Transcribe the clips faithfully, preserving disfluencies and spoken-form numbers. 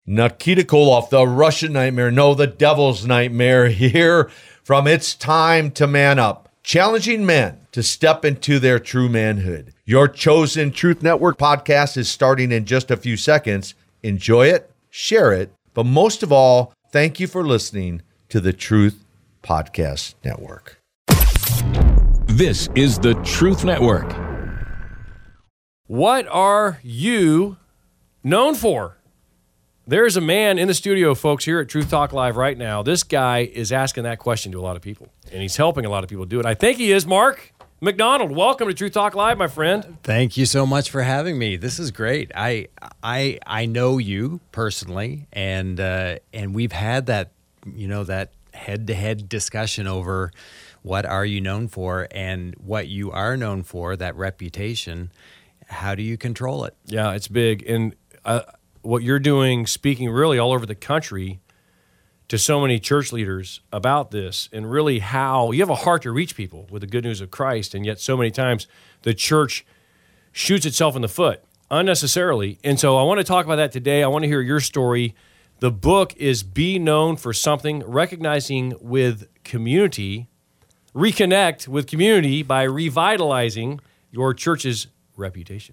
Nikita Koloff, the Russian nightmare, no, the devil's nightmare, here from It's Time to Man Up, challenging men to step into their true manhood. Your chosen Truth Network podcast is starting in just a few seconds. Enjoy it, share it, but most of all, thank you for listening to the Truth Podcast Network. This is the Truth Network. What are you known for? There's a man in the studio, folks, here at Truth Talk Live right now. This guy is asking that question to a lot of people, and he's helping a lot of people do it. I think he is. Mark McDonald, welcome to Truth Talk Live, my friend. Thank you so much for having me. This is great. I I I know you personally, and uh, and we've had that, you know, that head-to-head discussion over what are you known for, and what you are known for, that reputation. How do you control it? Yeah, it's big, and uh, what you're doing, speaking really all over the country to so many church leaders about this, and really how you have a heart to reach people with the good news of Christ, and yet so many times the church shoots itself in the foot unnecessarily. And so I want to talk about that today. I want to hear your story. The book is Be Known for Something, Recognizing with Community, Reconnect with Community by Revitalizing Your Church's Reputation.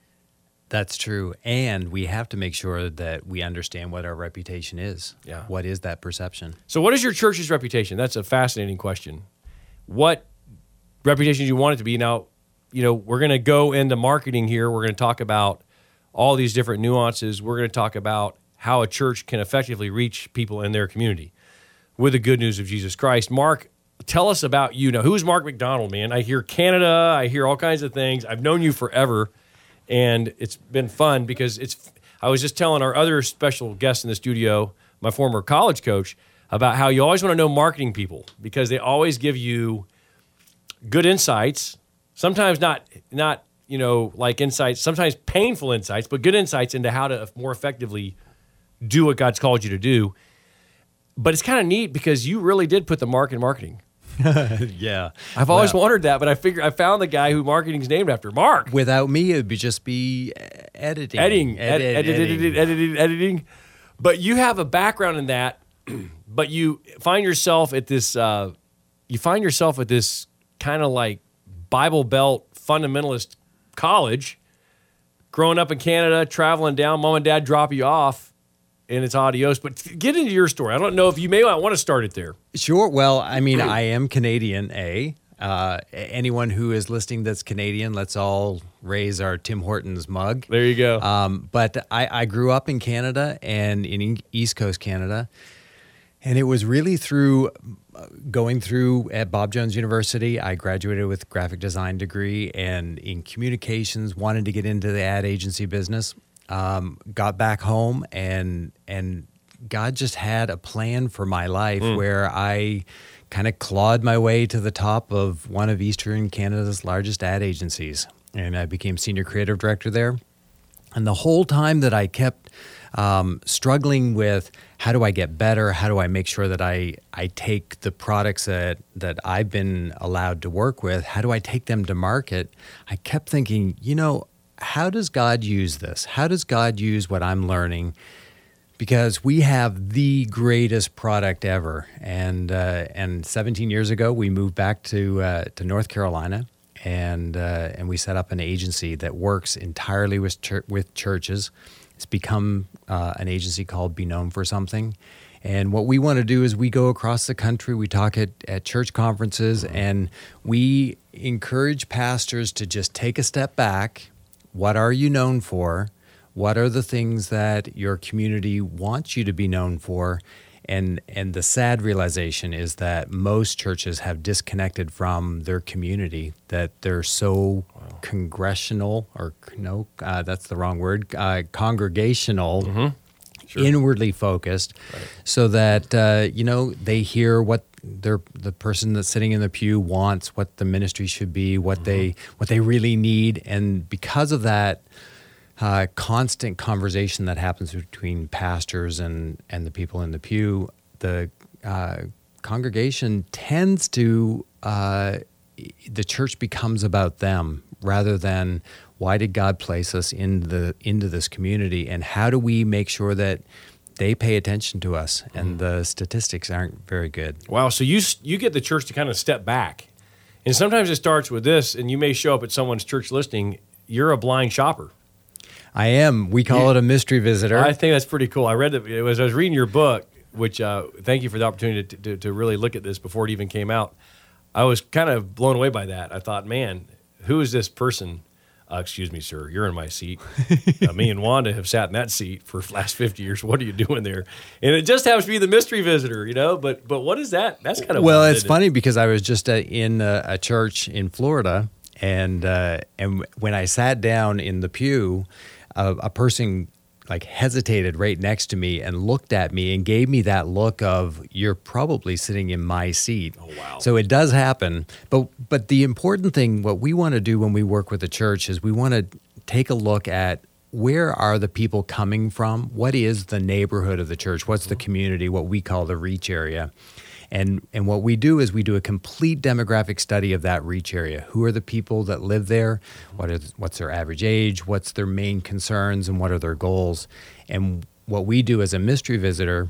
That's true. And we have to make sure that we understand what our reputation is. Yeah. What is that perception? So what is your church's reputation? That's a fascinating question. What reputation do you want it to be? Now, you know, we're going to go into marketing here. We're going to talk about all these different nuances. We're going to talk about how a church can effectively reach people in their community with the good news of Jesus Christ. Mark, tell us about you. Now, who's Mark McDonald, man? I hear Canada. I hear all kinds of things. I've known you forever. And it's been fun because it's, I was just telling our other special guest in the studio, my former college coach, about how you always want to know marketing people because they always give you good insights, sometimes not, not you know, like insights, sometimes painful insights, but good insights into how to more effectively do what God's called you to do. But it's kind of neat because you really did put the mark in marketing. Yeah. I've always well, wondered that, but I figured I found the guy who marketing's named after, Mark. Without me, it would be just be editing. Editing. Ed- Ed- ed- editing, editing. editing, editing. But you have a background in that, but you find yourself at this, uh, you find yourself at this kind of like Bible Belt fundamentalist college, growing up in Canada, traveling down, mom and dad drop you off, and it's adios. But get into your story. I don't know if you may want to start it there. Sure. Well, I mean, I am Canadian, A. Uh, anyone who is listening that's Canadian, let's all raise our Tim Hortons mug. There you go. Um, but I, I grew up in Canada and in East Coast Canada. And it was really through going through at Bob Jones University. I graduated with a graphic design degree and in communications, wanted to get into the ad agency business. Um, got back home and and God just had a plan for my life mm. where I kind of clawed my way to the top of one of Eastern Canada's largest ad agencies. And I became senior creative director there. And the whole time that I kept um, struggling with how do I get better? How do I make sure that I, I take the products that, that I've been allowed to work with, how do I take them to market? I kept thinking, you know, how does God use this? How does God use what I'm learning? Because we have the greatest product ever. And uh, and seventeen years ago, we moved back to uh, to North Carolina, and uh, and we set up an agency that works entirely with chur- with churches. It's become uh, an agency called Be Known for Something. And what we want to do is we go across the country, we talk at, at church conferences, and we encourage pastors to just take a step back. What are you known for? What are the things that your community wants you to be known for? And and the sad realization is that most churches have disconnected from their community, that they're so wow. congressional, or no, uh, that's the wrong word, uh, congregational, mm-hmm. sure. inwardly focused, right. so that, uh, you know, they hear what They're, the person that's sitting in the pew wants, what the ministry should be, what mm-hmm. they what they really need, and because of that uh, constant conversation that happens between pastors and and the people in the pew, the uh, congregation tends to uh, the church becomes about them rather than why did God place us in the into this community, and how do we make sure that they pay attention to us, and the statistics aren't very good. Wow. So you you get the church to kind of step back. And sometimes it starts with this, and you may show up at someone's church listening. You're a blind shopper. I am. We call You- it a mystery visitor. I think that's pretty cool. I read it, it was I was reading your book, which uh, thank you for the opportunity to, to, to really look at this before it even came out. I was kind of blown away by that. I thought, man, who is this person? Uh, excuse me, sir, you're in my seat. uh, me and Wanda have sat in that seat for the last fifty years. What are you doing there? And it just happens to be the mystery visitor, you know. But but what is that? That's kind of well, weird, it's isn't it? funny because I was just uh, in a, a church in Florida, and uh, and when I sat down in the pew, uh, a person like hesitated right next to me and looked at me and gave me that look of, you're probably sitting in my seat. Oh, wow. So it does happen. But but the important thing, what we want to do when we work with the church is we want to take a look at, where are the people coming from? What is the neighborhood of the church? What's the community, what we call the reach area? And and what we do is we do a complete demographic study of that reach area. Who are the people that live there? What is what's their average age? What's their main concerns, and what are their goals? And what we do as a mystery visitor,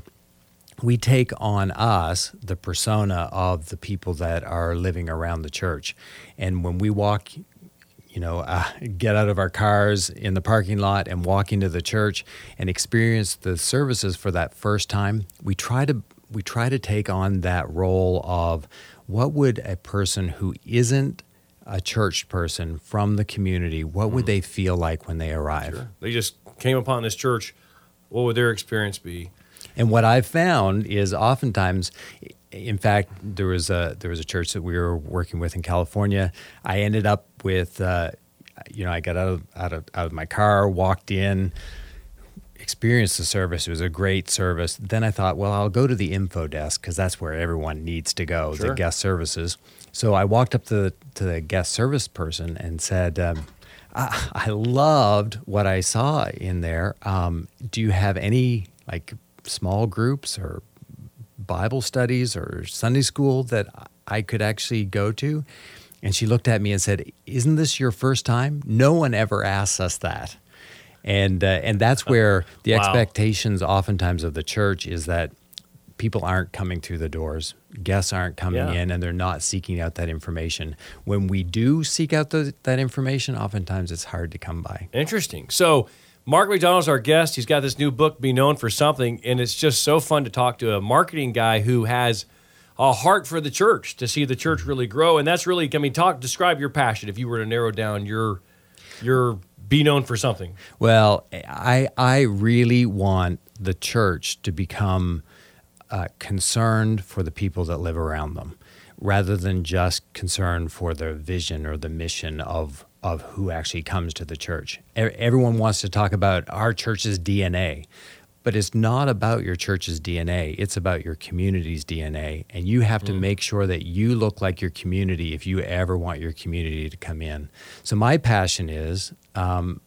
we take on us the persona of the people that are living around the church. And when we walk, you know, uh, get out of our cars in the parking lot and walk into the church and experience the services for that first time, we try to we try to take on that role of, what would a person who isn't a church person from the community, what would they feel like when they arrive? Sure. They just came upon this church. What would their experience be? And what I've found is oftentimes, in fact, there was a there was a church that we were working with in California. I ended up with, uh, you know, I got out of, out of out of my car, walked in, experienced the service. It was a great service. Then I thought, well, I'll go to the info desk because that's where everyone needs to go, Sure. the guest services. So I walked up to the, to the guest service person and said, um, I, I loved what I saw in there. Um, do you have any like small groups or Bible studies or Sunday school that I could actually go to? And she looked at me and said, isn't this your first time? No one ever asks us that. And uh, and that's where the Wow. expectations oftentimes of the church is that people aren't coming through the doors. Guests aren't coming Yeah. in, and they're not seeking out that information. When we do seek out the, that information, oftentimes it's hard to come by. Interesting. So Mark McDonald's our guest. He's got this new book, Be Known for Something, and it's just so fun to talk to a marketing guy who has a heart for the church, to see the church really grow. And that's really, I mean, talk, describe your passion if you were to narrow down your your be known for something. Well, I I really want the church to become uh, concerned for the people that live around them, rather than just concerned for the vision or the mission of of who actually comes to the church. E- Everyone wants to talk about our church's D N A, but it's not about your church's D N A. It's about your community's D N A, and you have to make sure that you look like your community if you ever want your community to come in. So my passion is, um,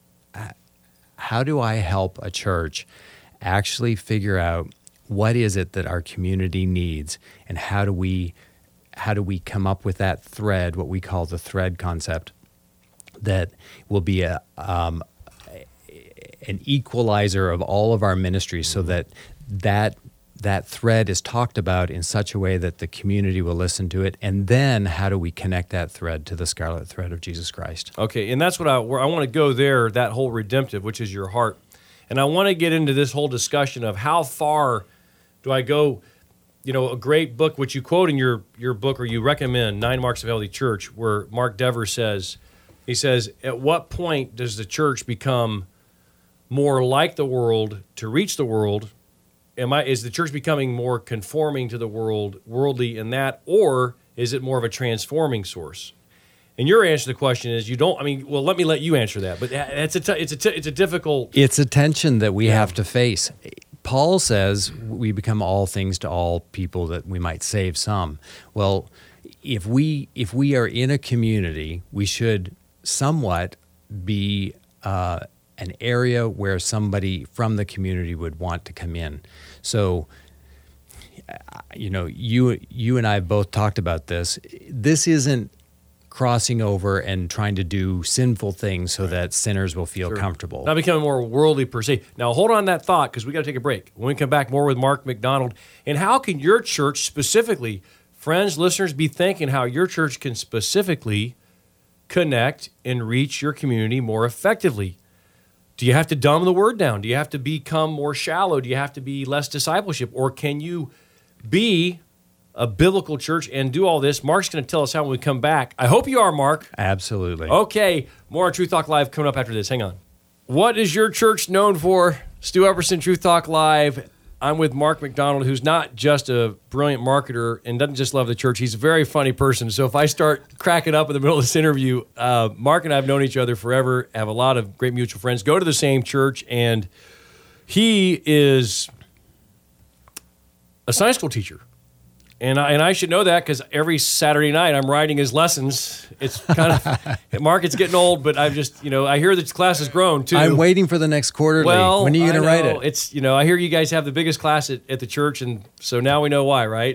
how do I help a church actually figure out what is it that our community needs, and how do we how do we come up with that thread, what we call the thread concept, that will be a um, an equalizer of all of our ministries, so that that that thread is talked about in such a way that the community will listen to it. And then how do we connect that thread to the scarlet thread of Jesus Christ? Okay, and that's what I where I want to go there, that whole redemptive, which is your heart. And I want to get into this whole discussion of how far do I go. You know, a great book, which you quote in your, your book, or you recommend, Nine Marks of a Healthy Church, where Mark Dever says, he says, at what point does the church become more like the world to reach the world? Am I is the church becoming more conforming to the world, worldly in that, or is it more of a transforming source? And your answer to the question is you don't. I mean, well, let me let you answer that. But it's a t- it's a t- it's a difficult. It's a tension that we Yeah. have to face. Paul says we become all things to all people, that we might save some. Well, if we if we are in a community, we should somewhat be uh, an area where somebody from the community would want to come in. So, you know, you you and I have both talked about this. This isn't crossing over and trying to do sinful things so that sinners will feel comfortable. Not becoming more worldly per se. Now, hold on that thought because we got to take a break. When we come back, more with Mark McDonald. And how can your church specifically, friends, listeners, be thinking how your church can specifically connect and reach your community more effectively? Do you have to dumb the word down? Do you have to become more shallow? Do you have to be less discipleship? Or can you be a biblical church and do all this? Mark's going to tell us how when we come back. I hope you are, Mark. Absolutely. Okay, more on Truth Talk Live coming up after this. Hang on. What is your church known for? Stu Epperson, Truth Talk Live. I'm with Mark McDonald, who's not just a brilliant marketer and doesn't just love the church. He's a very funny person. So if I start cracking up in the middle of this interview, uh, Mark and I have known each other forever, have a lot of great mutual friends, go to the same church, and he is a Sunday school teacher. And I, and I should know that because every Saturday night I'm writing his lessons. It's kind of, Mark, it's getting old, but I've just, you know, I hear that class has grown too. I'm waiting for the next quarterly. Well, when are you going to write it? It's, you know, I hear you guys have the biggest class at, at the church, and so now we know why, right?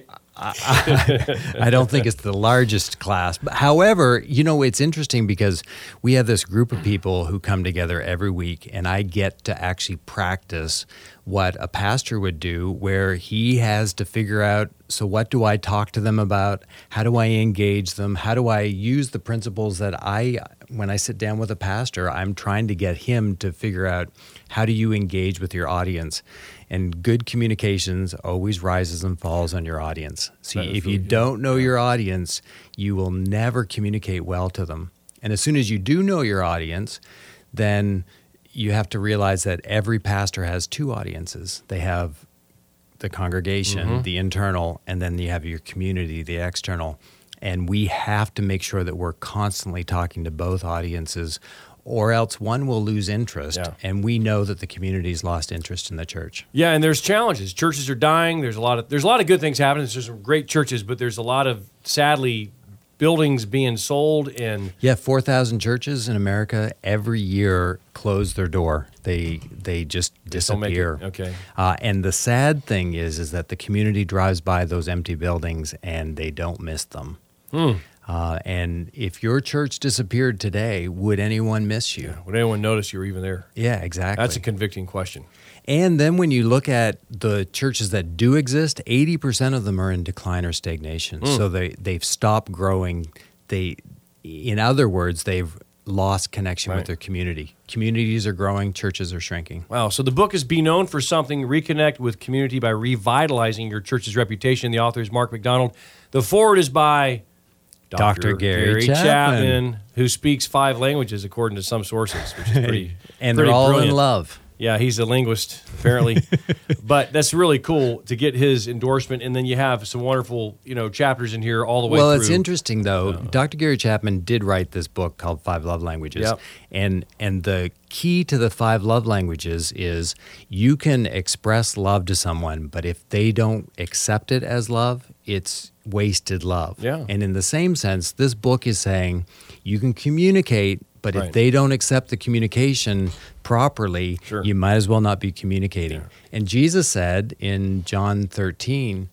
I, I don't think it's the largest class. But however, you know, it's interesting because we have this group of people who come together every week, and I get to actually practice what a pastor would do, where he has to figure out, so what do I talk to them about? How do I engage them? How do I use the principles that I, when I sit down with a pastor, I'm trying to get him to figure out, how do you engage with your audience? And good communications always rises and falls on your audience. See, if you don't know your audience, you will never communicate well to them. And as soon as you do know your audience, then you have to realize that every pastor has two audiences. They have the congregation, mm-hmm. the internal, and then you have your community, the external. And we have to make sure that we're constantly talking to both audiences, or else one will lose interest, yeah. and we know that the community's lost interest in the church. Yeah, and there's challenges. Churches are dying. There's a lot of there's a lot of good things happening. There's some great churches, but there's a lot of, sadly, buildings being sold. And yeah, four thousand churches in America every year close their door. They they just disappear. Okay. Uh, and the sad thing is, is that the community drives by those empty buildings and they don't miss them. Hmm. Uh, and if your church disappeared today, would anyone miss you? Yeah. Would anyone notice you were even there? Yeah, exactly. That's a convicting question. And then when you look at the churches that do exist, eighty percent of them are in decline or stagnation. Mm. So they, they've stopped growing. They, in other words, they've lost connection right. with their community. Communities are growing, churches are shrinking. Wow. So the book is Be Known for Something, Reconnect with Community by Revitalizing Your Church's Reputation. The author is Mark McDonald. The foreword is by Doctor Gary, Gary Chapman. Chapman, who speaks five languages according to some sources, which is pretty and pretty they're all brilliant. in love. Yeah, he's a linguist, apparently. But that's really cool to get his endorsement. And then you have some wonderful, you know, chapters in here all the way well, through. Well, it's interesting, though. Uh, Doctor Gary Chapman did write this book called Five Love Languages. Yep. And, and the key to the five love languages is you can express love to someone, but if they don't accept it as love, it's wasted love. Yeah. And in the same sense, this book is saying you can communicate, but right. if they don't accept the communication properly, sure. you might as well not be communicating. Yeah. And Jesus said in John thirteen,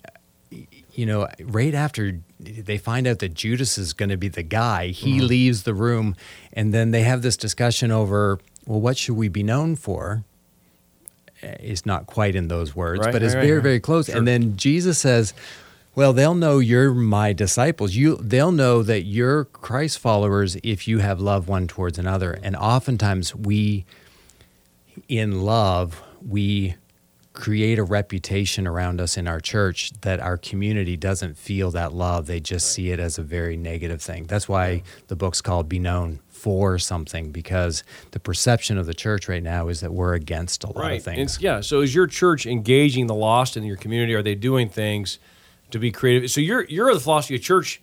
you know, right after they find out that Judas is going to be the guy, he mm-hmm. leaves the room, and then they have this discussion over, well, what should we be known for? It's not quite in those words, right, but it's right, very, right. very close. Sure. And then Jesus says, well, they'll know you're my disciples. You, they'll know that you're Christ followers if you have love one towards another. And oftentimes we, in love, we create a reputation around us in our church that our community doesn't feel that love. They just see it as a very negative thing. That's why the book's called Be Known for Something, because the perception of the church right now is that we're against a lot right. of things. And, yeah, so is your church engaging the lost in your community? Are they doing things to be creative? So you're you're the philosophy of church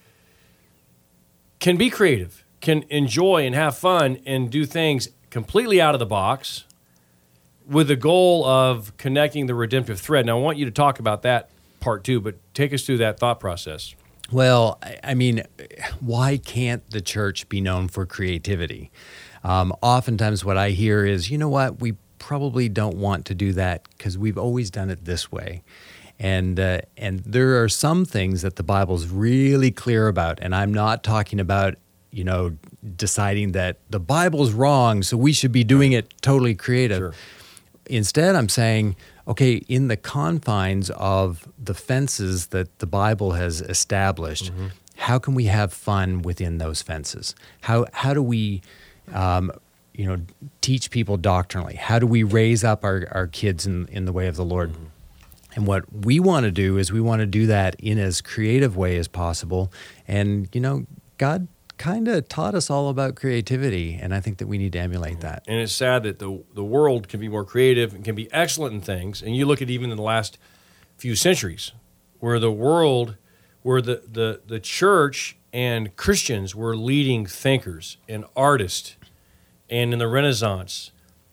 can be creative, can enjoy and have fun and do things completely out of the box with the goal of connecting the redemptive thread. Now, I want you to talk about that part too, but take us through that thought process. Well, I mean, why can't the church be known for creativity? Um, oftentimes what I hear is, you know what, we probably don't want to do that because we've always done it this way. And uh, and there are some things that the Bible's really clear about, and I'm not talking about, you know, deciding that the Bible's wrong, so we should be doing it totally creative. Sure. Instead, I'm saying, okay, in the confines of the fences that the Bible has established, mm-hmm. how can we have fun within those fences? How how do we, um, you know, teach people doctrinally? How do we raise up our, our kids in, in the way of the Lord? Mm-hmm. And what we want to do is we want to do that in as creative way as possible. And, you know, God kind of taught us all about creativity, and I think that we need to emulate that. And it's sad that the the world can be more creative and can be excellent in things. And you look at even in the last few centuries, where the world, where the, the, the church and Christians were leading thinkers and artists, and in the Renaissance,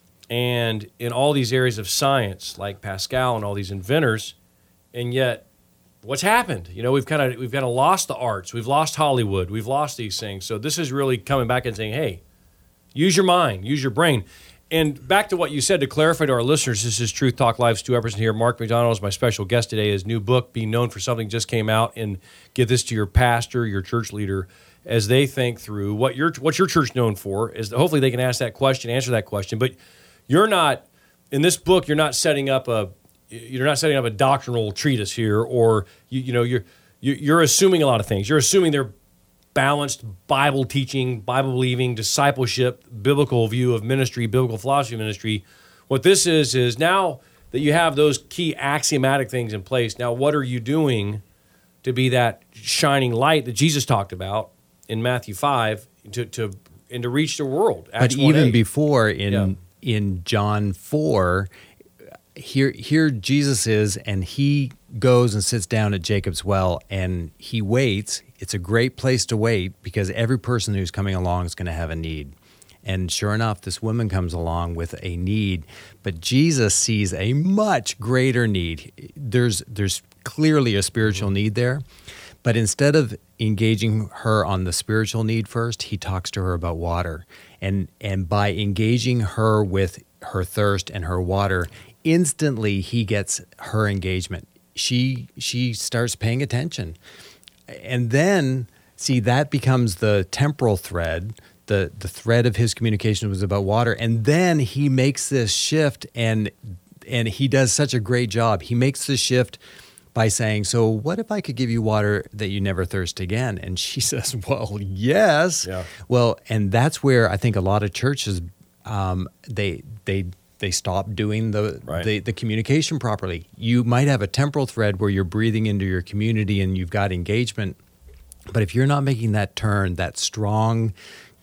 and in all these areas of science, like Pascal and all these inventors, and yet what's happened? You know, we've kind of we've kind of lost the arts, we've lost Hollywood, we've lost these things. So this is really coming back and saying, hey, use your mind, use your brain. And back to what you said, to clarify to our listeners, this is Truth Talk Live. Stu Epperson here. Mark McDonald is my special guest today. His new book, Being Known for Something, just came out. And give this to your pastor, your church leader, as they think through what your what's your church known for. Is hopefully they can ask that question, answer that question. But you're not, in this book, you're not setting up a you're not setting up a doctrinal treatise here, or you, you know you're you're assuming a lot of things. You're assuming they're balanced Bible teaching, Bible believing, discipleship, biblical view of ministry, biblical philosophy of ministry. What this is is now that you have those key axiomatic things in place. Now, what are you doing to be that shining light that Jesus talked about in Matthew five to to and to reach the world? Acts but even before in yeah. in John four. Here, here Jesus is, and he goes and sits down at Jacob's well, and he waits. It's a great place to wait because every person who's coming along is going to have a need. And sure enough, this woman comes along with a need, but Jesus sees a much greater need. There's, there's clearly a spiritual need there, but instead of engaging her on the spiritual need first, he talks to her about water. And, and by engaging her with her thirst and her water, instantly he gets her engagement. She she starts paying attention. And then, see, that becomes the temporal thread. The, the thread of his communication was about water. And then he makes this shift, and and he does such a great job. He makes this shift by saying, so what if I could give you water that you never thirst again? And she says, well, yes. Yeah. Well, and that's where I think a lot of churches, um, they they they stop doing the, right. the the communication properly. You might have a temporal thread where you're breathing into your community and you've got engagement, but if you're not making that turn, that strong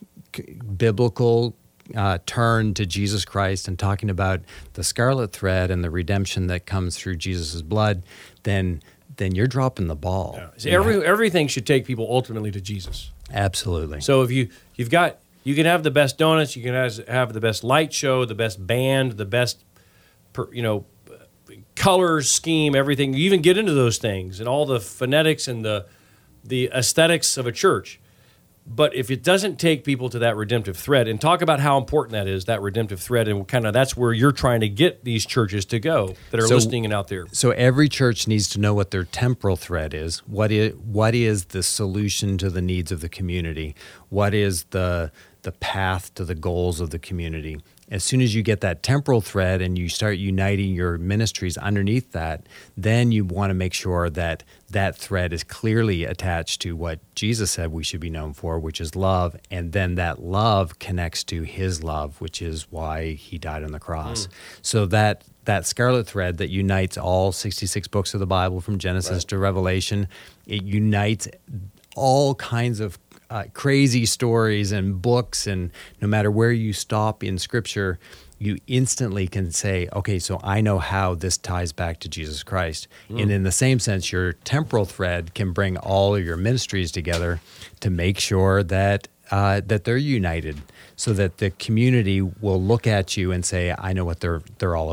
biblical uh, turn to Jesus Christ and talking about the scarlet thread and the redemption that comes through Jesus' blood, then then you're dropping the ball. Yeah. See, every everything should take people ultimately to Jesus. Absolutely. So if you you've got you can have the best donuts, you can have, have the best light show, the best band, the best per, you know color scheme, everything. You even get into those things and all the phonetics and the the aesthetics of a church. But if it doesn't take people to that redemptive thread, and talk about how important that is, that redemptive thread, and kind of that's where you're trying to get these churches to go that are so, listening and out there. So every church needs to know what their temporal thread is. What is what is the solution to the needs of the community? What is the the path to the goals of the community? As soon as you get that temporal thread and you start uniting your ministries underneath that, then you want to make sure that that thread is clearly attached to what Jesus said we should be known for, which is love, and then that love connects to his love, which is why he died on the cross. Mm. So that that scarlet thread that unites all sixty-six books of the Bible from Genesis right. to Revelation, it unites all kinds of Uh, crazy stories and books, and no matter where you stop in Scripture, you instantly can say, okay, so I know how this ties back to Jesus Christ. Mm. And in the same sense, your temporal thread can bring all of your ministries together to make sure that uh, that they're united, so that the community will look at you and say, I know what they're they're all about.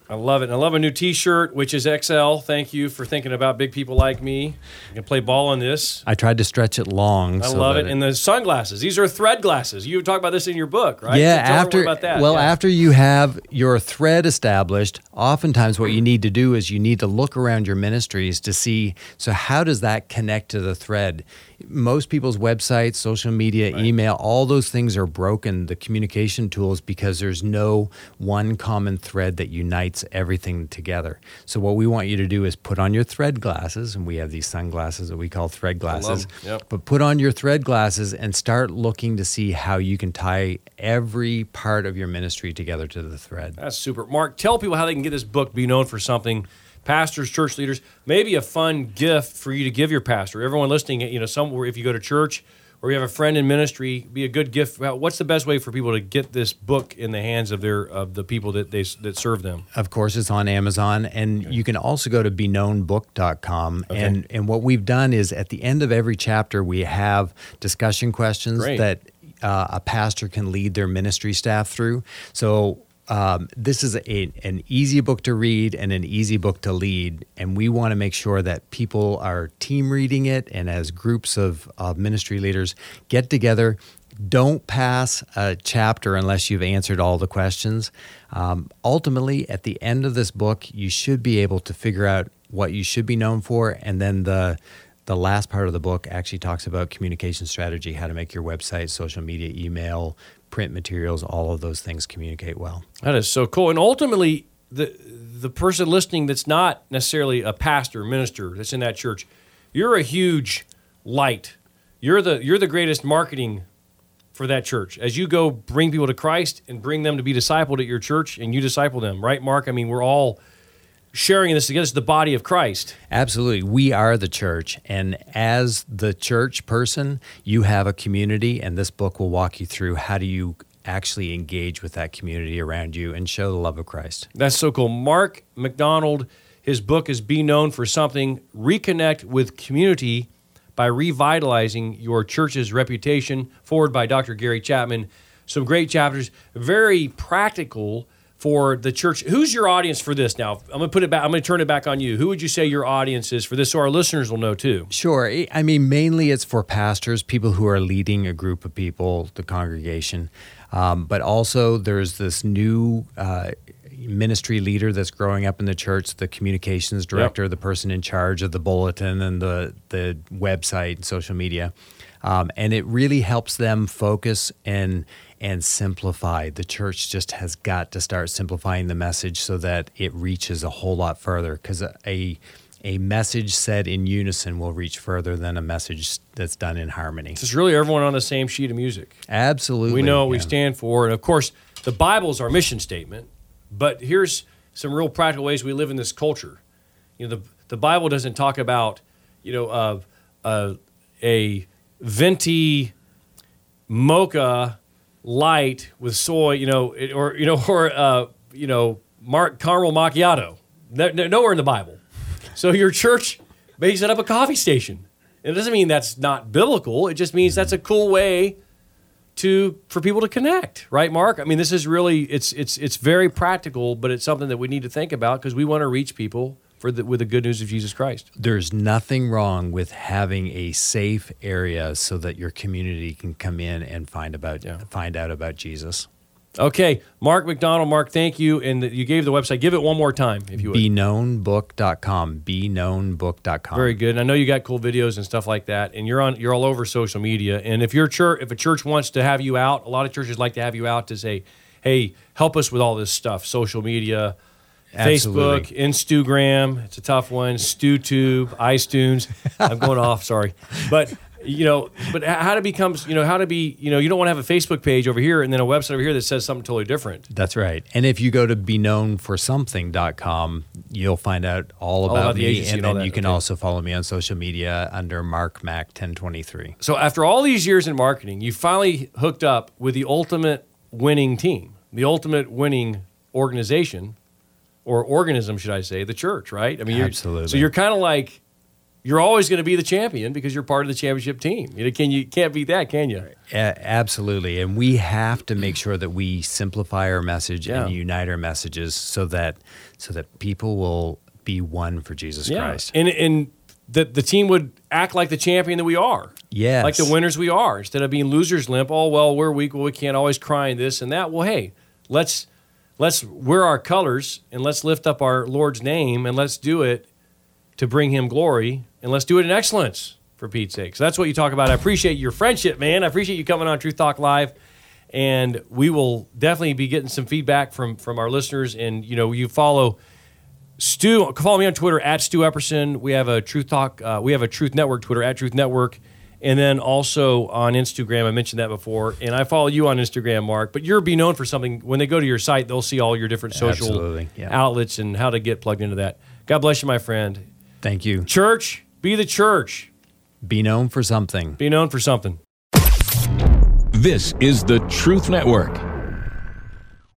I love it. And I love a new T-shirt, which is X L. Thank you for thinking about big people like me. I can play ball on this. I tried to stretch it long. I so love it. it. And the sunglasses. These are thread glasses. You talk about this in your book, right? Yeah, So tell after everyone about that. well, Yeah. after you have your thread established, oftentimes what you need to do is you need to look around your ministries to see, so how does that connect to the thread? Most people's websites, social media, Right. email, all those things are broken, the communication tools, because there's no one common thread that unites everything together. So what we want you to do is put on your thread glasses, and we have these sunglasses that we call thread glasses. 'em. Yep. But put on your thread glasses and start looking to see how you can tie every part of your ministry together to the thread. That's super. Mark, tell people how they can get this book, Be Known for Something. Pastors, church leaders, maybe a fun gift for you to give your pastor. Everyone listening, you know, somewhere if you go to church or you have a friend in ministry, be a good gift. What's the best way for people to get this book in the hands of their of the people that they that serve them? Of course, it's on Amazon, and you can also go to be known book dot com. Okay. And and what we've done is at the end of every chapter, we have discussion questions Great. that uh, a pastor can lead their ministry staff through. So um, this is a, an easy book to read and an easy book to lead, and we want to make sure that people are team reading it, and as groups of, of ministry leaders get together. Don't pass a chapter unless you've answered all the questions. Um, ultimately, at the end of this book, you should be able to figure out what you should be known for, and then the the last part of the book actually talks about communication strategy, how to make your website, social media, email, print materials, all of those things communicate well. That is so cool. And ultimately, the the person listening that's not necessarily a pastor, minister that's in that church, you're a huge light. You're the you're the greatest marketing for that church. As you go bring people to Christ and bring them to be discipled at your church, and you disciple them, right, Mark? I mean, we're all sharing this together. It's the body of Christ. Absolutely. We are the church. And as the church person, you have a community, and this book will walk you through how do you actually engage with that community around you and show the love of Christ. That's so cool. Mark McDonald, his book is Be Known for Something. Reconnect with community by revitalizing your church's reputation. Forward by Doctor Gary Chapman. Some great chapters, very practical for the church. Who's your audience for this now? I'm going to put it back. I'm going to turn it back on you. Who would you say your audience is for this so our listeners will know too? Sure. I mean, mainly it's for pastors, people who are leading a group of people, the congregation. Um, but also there's this new uh, ministry leader that's growing up in the church, the communications director, Yep. the person in charge of the bulletin and the, the website and social media. Um, and it really helps them focus and and simplify. The church just has got to start simplifying the message so that it reaches a whole lot further, because a a message said in unison will reach further than a message that's done in harmony. It's really everyone on the same sheet of music. Absolutely. We know what we yeah. stand for. And of course, the Bible is our mission statement. But here's some real practical ways we live in this culture. You know, the the Bible doesn't talk about, you know, uh, uh, a venti mocha light with soy, you know, it- or you know, or uh, you know, mar- caramel macchiato. No, no- nowhere in the Bible. So your church may set up a coffee station. It doesn't mean that's not biblical. It just means that's a cool way to for people to connect, right, Mark? I mean, this is really it's it's it's very practical, but it's something that we need to think about because we want to reach people for the, with the good news of Jesus Christ. There's nothing wrong with having a safe area so that your community can come in and find about Yeah. find out about Jesus. Okay, Mark McDonald, Mark, thank you, and you gave the website. Give it one more time, if you would. be known book dot com. be known book dot com. Very good. And I know you got cool videos and stuff like that, and you're on you're all over social media. And if your church, if a church wants to have you out, a lot of churches like to have you out to say, "Hey, help us with all this stuff, social media." Absolutely. Facebook, Instagram, it's a tough one. StewTube, iTunes. I'm going off, sorry. But, you know, but how to become, you know, how to be, you know, you don't want to have a Facebook page over here and then a website over here that says something totally different. That's right. And if you go to be known for something dot com, you'll find out all about, about the me. agency And and all then that. you can Okay. also follow me on social media under Mark Mac ten twenty-three. So after all these years in marketing, you finally hooked up with the ultimate winning team, the ultimate winning organization, or organism, should I say, the church, right? I mean, you're, Absolutely. So you're kind of like you're always going to be the champion because you're part of the championship team. You know, can you can't beat that, can you? A- absolutely, and we have to make sure that we simplify our message Yeah. and unite our messages so that so that people will be one for Jesus Yeah. Christ. And and the the team would act like the champion that we are. Yes. Like the winners we are. Instead of being losers limp, oh well, we're weak, well, we can't always cry in this and that. Well, hey, let's let's wear our colors and let's lift up our Lord's name and let's do it to bring him glory, and let's do it in excellence, for Pete's sake. So that's what you talk about. I appreciate your friendship, man. I appreciate you coming on Truth Talk Live, and we will definitely be getting some feedback from from our listeners. And, you know, you follow Stu, follow me on Twitter, at Stu Epperson. We have a Truth Talk, uh, we have a Truth Network Twitter, at Truth Network, and then also on Instagram. I mentioned that before, and I follow you on Instagram, Mark, but you're be known for something. When they go to your site, they'll see all your different social Absolutely, yeah. outlets and how to get plugged into that. God bless you, my friend. Thank you. Church, be the church. Be known for something. Be known for something. This is the Truth Network.